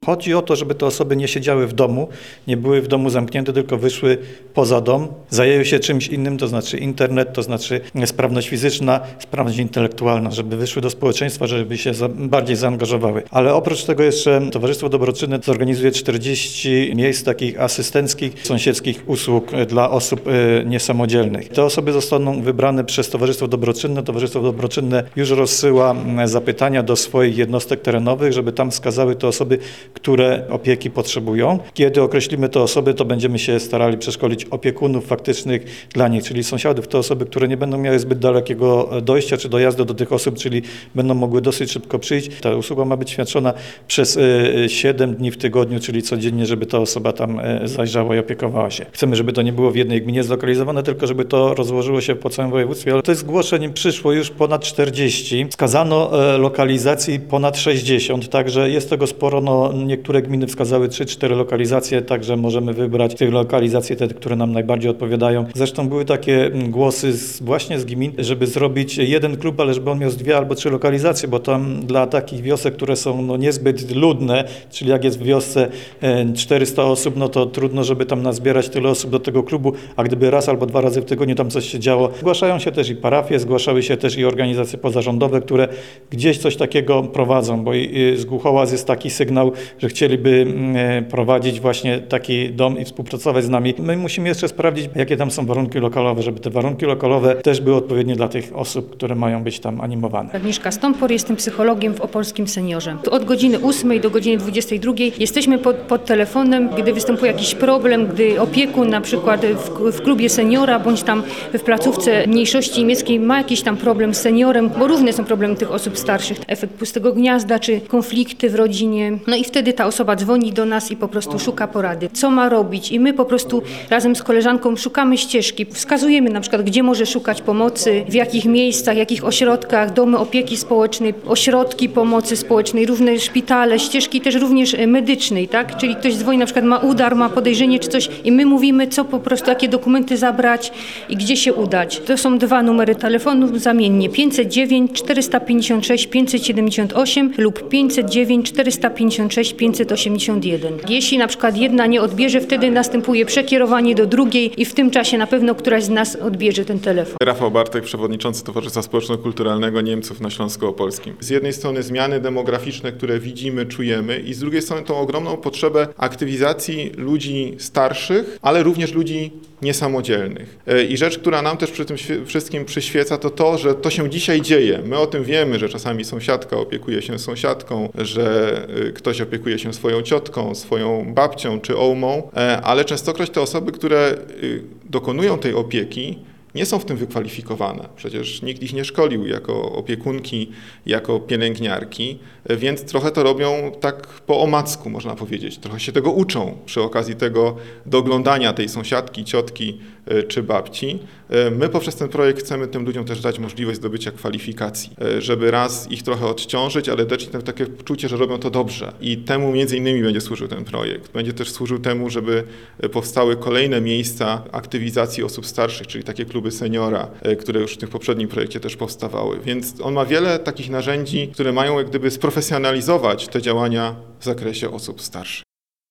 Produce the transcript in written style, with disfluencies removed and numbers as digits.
Chodzi o to, żeby te osoby nie siedziały w domu, nie były w domu zamknięte, tylko wyszły poza dom, zajęły się czymś innym, to znaczy internet, to znaczy sprawność fizyczna, sprawność intelektualna, żeby wyszły do społeczeństwa, żeby się bardziej zaangażowały. Ale oprócz tego jeszcze Towarzystwo Dobroczynne zorganizuje 40 miejsc takich asystenckich, sąsiedzkich usług dla osób niesamodzielnych. Te osoby zostaną wybrane przez Towarzystwo Dobroczynne. Towarzystwo Dobroczynne już rozsyła zapytania do swoich jednostek terenowych, żeby tam wskazały te osoby, które opieki potrzebują. Kiedy określimy te osoby, to będziemy się starali przeszkolić opiekunów faktycznych dla nich, czyli sąsiadów, te osoby, które nie będą miały zbyt dalekiego dojścia czy dojazdu do tych osób, czyli będą mogły dosyć szybko przyjść. Ta usługa ma być świadczona przez 7 dni w tygodniu, czyli codziennie, żeby ta osoba tam zajrzała i opiekowała się. Chcemy, żeby to nie było w jednej gminie zlokalizowane, tylko żeby to rozłożyło się po całym województwie, ale tych zgłoszeń przyszło już ponad 40. Wskazano lokalizacji ponad 60, także jest tego sporo. Niektóre gminy wskazały 3-4 lokalizacje, także możemy wybrać tych lokalizacji, te, które nam najbardziej odpowiadają. Zresztą były takie głosy właśnie z gmin, żeby zrobić jeden klub, ale żeby on miał 2 albo 3 lokalizacje, bo tam dla takich wiosek, które są niezbyt ludne, czyli jak jest w wiosce 400 osób, to trudno, żeby tam nazbierać tyle osób do tego klubu, a gdyby raz albo 2 razy w tygodniu tam coś się działo. Zgłaszają się też i parafie, zgłaszały się też i organizacje pozarządowe, które gdzieś coś takiego prowadzą, bo z Głuchołaz jest taki sygnał, że chcieliby prowadzić właśnie taki dom i współpracować z nami. My musimy jeszcze sprawdzić, jakie tam są warunki lokalowe, żeby te warunki lokalowe też były odpowiednie dla tych osób, które mają być tam animowane. Agnieszka Stąpor, jestem psychologiem w Opolskim Seniorze. Od godziny 8 do godziny 22 jesteśmy pod telefonem, gdy występuje jakiś problem, gdy opiekun na przykład w klubie seniora bądź tam w placówce mniejszości niemieckiej ma jakiś tam problem z seniorem, bo różne są problemy tych osób starszych. Efekt pustego gniazda czy konflikty w rodzinie. I wtedy ta osoba dzwoni do nas i po prostu szuka porady, co ma robić, i my po prostu razem z koleżanką szukamy ścieżki, wskazujemy na przykład, gdzie może szukać pomocy, w jakich miejscach, jakich ośrodkach, domy opieki społecznej, ośrodki pomocy społecznej, różne szpitale, ścieżki też również medycznej, tak? Czyli ktoś dzwoni, na przykład ma udar, ma podejrzenie czy coś i my mówimy, co po prostu, jakie dokumenty zabrać i gdzie się udać. To są 2 numery telefonu zamiennie: 509 456 578 lub 509 456 581. Jeśli na przykład jedna nie odbierze, wtedy następuje przekierowanie do drugiej i w tym czasie na pewno któraś z nas odbierze ten telefon. Rafał Bartek, przewodniczący Towarzystwa Społeczno-Kulturalnego Niemców na Śląsku Opolskim. Z jednej strony zmiany demograficzne, które widzimy, czujemy, i z drugiej strony tą ogromną potrzebę aktywizacji ludzi starszych, ale również ludzi niesamodzielnych. I rzecz, która nam też przy tym wszystkim przyświeca, to, że to się dzisiaj dzieje. My o tym wiemy, że czasami sąsiadka opiekuje się sąsiadką, że ktoś opiekuje się swoją ciotką, swoją babcią czy ołmą, ale częstokroć te osoby, które dokonują tej opieki, nie są w tym wykwalifikowane. Przecież nikt ich nie szkolił jako opiekunki, jako pielęgniarki, więc trochę to robią tak po omacku, można powiedzieć. Trochę się tego uczą przy okazji tego doglądania tej sąsiadki, ciotki czy babci. My poprzez ten projekt chcemy tym ludziom też dać możliwość zdobycia kwalifikacji, żeby raz ich trochę odciążyć, ale dać im takie poczucie, że robią to dobrze. I temu między innymi będzie służył ten projekt. Będzie też służył temu, żeby powstały kolejne miejsca aktywizacji osób starszych, czyli takie kluby seniora, które już w tym poprzednim projekcie też powstawały. Więc on ma wiele takich narzędzi, które mają jak gdyby sprofesjonalizować te działania w zakresie osób starszych.